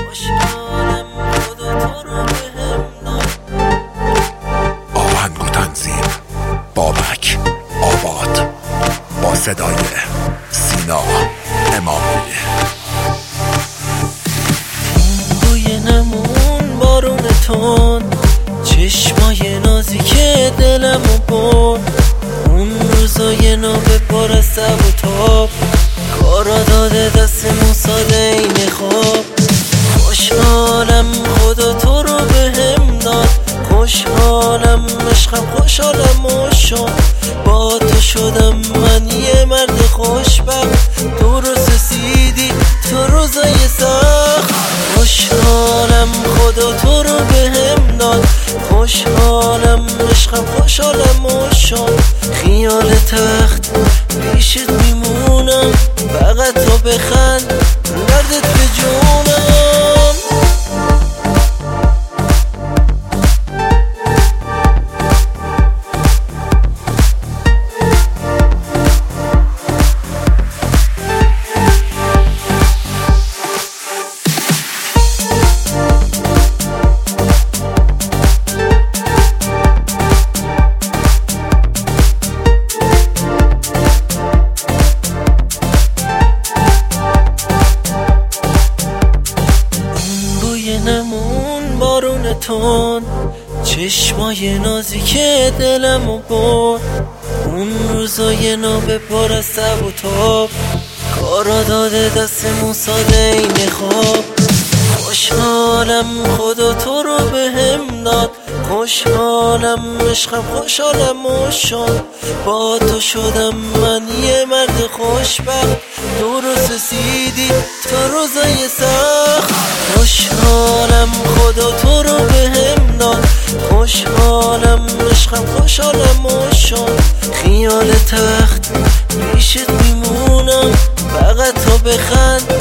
خوشحالم خدا تو رو بهم داد. آهنگ و تنظیم بابک آباد با صدای سینا امامی. بوی نمون بارون تند، چشمای نازک دلمو برد. اون روزای نابه پر از تب و تاب، کارا داده دستمون ساده این خواب. خوشحالم خدا تو رو بهم داد، خوشحالم عشقم، خوشحالم و شد با تو شدم من یه مرد خوشبخت. درست رسیدی تو روزای سخت. خوشحالم خدا تو رو بهم داد، خوشحالم عشقم، خوشحالم و شد خیال تخت پیشت میمونم، فقط تو بخند دردت به جونم. نمون بارون تند، چشمای نازک دلمو برد. اون روزای نابه پر از تب و تاب، کارا داده دستمون ساده این خواب. خوشحالم خدا تو رو بهم داد، خوشحالم عشقم، خوشحالم و شد با تو شدم من یه مرد خوشبخت. درست رسیدی تو روزای سخت. خوشحالم خدا تو رو بهم داد، خوشحالم عشقم، خوشحالم و شد خیال تخت پیشت میمونم، فقط تو بخند